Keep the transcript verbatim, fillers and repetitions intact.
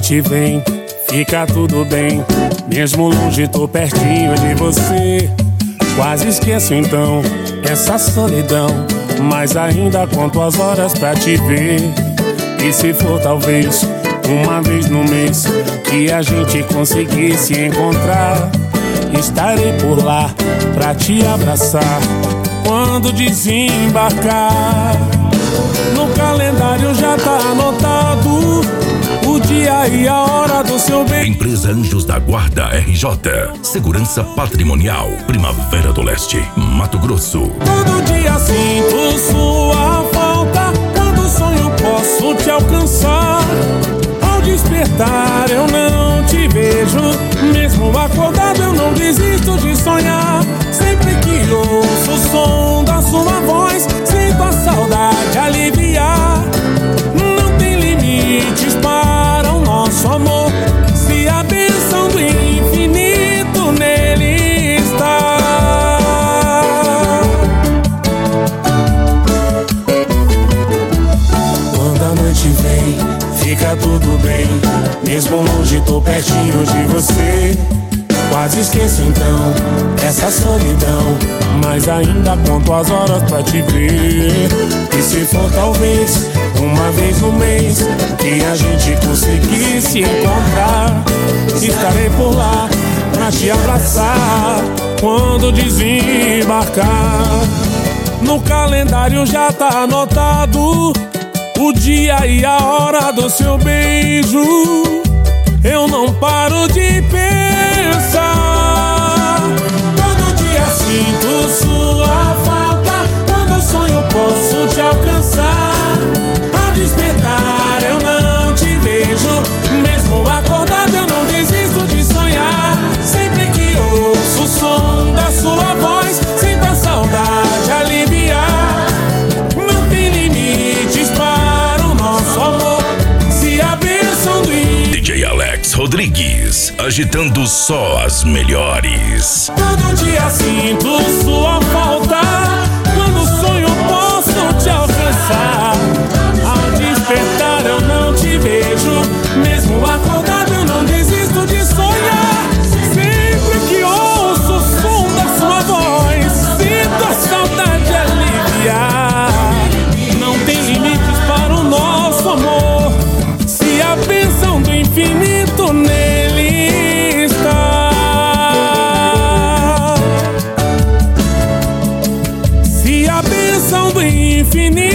noite vem, fica tudo bem. Mesmo longe tô pertinho de você. Quase esqueço então essa solidão, mas ainda conto as horas pra te ver. E se for talvez uma vez no mês que a gente conseguir se encontrar, estarei por lá pra te abraçar quando desembarcar. No calendário já tá anotado o dia e a hora do seu bem. Empresa Anjos da Guarda R J. Segurança Patrimonial. Primavera do Leste, Mato Grosso. Todo dia sinto sua falta. Quando sonho posso te alcançar. Ao despertar eu não te vejo. Mesmo acordado eu não desisto de sonhar. Sempre que ouço o som da sua voz, sinto a saudade aliviar. Não tem limites para o nosso amor, se a bênção do infinito nele está. Quando a noite vem, fica tudo bem. Mesmo longe tô pertinho de você. Quase esqueço então essa solidão, mas ainda conto as horas pra te ver. E se for talvez uma vez no mês que a gente conseguir se encontrar, estarei por lá pra te abraçar quando desembarcar. No calendário já tá anotado o dia e a hora do seu beijo. Eu não paro de pensar. Todo dia sinto sua falta. Quando sonho posso te alcançar. Ao despertar eu não te vejo. Mesmo acordado eu não desisto de sonhar. Sempre que ouço o som da sua voz, sinto a saudade aliviar. Não tem limites para o nosso amor, se a bênção do D J Alex Rodrigues, agitando só as melhores. Todo dia sinto sua falta. Quando sonho posso te alcançar. Ao despertar eu não te vejo. Mesmo acordado eu não desisto de sonhar. Sempre que ouço o som da sua voz, sinto a saudade aliviar. Não tem limites para o nosso amor, se a bênção do infinito nele está. Se a bênção do infinito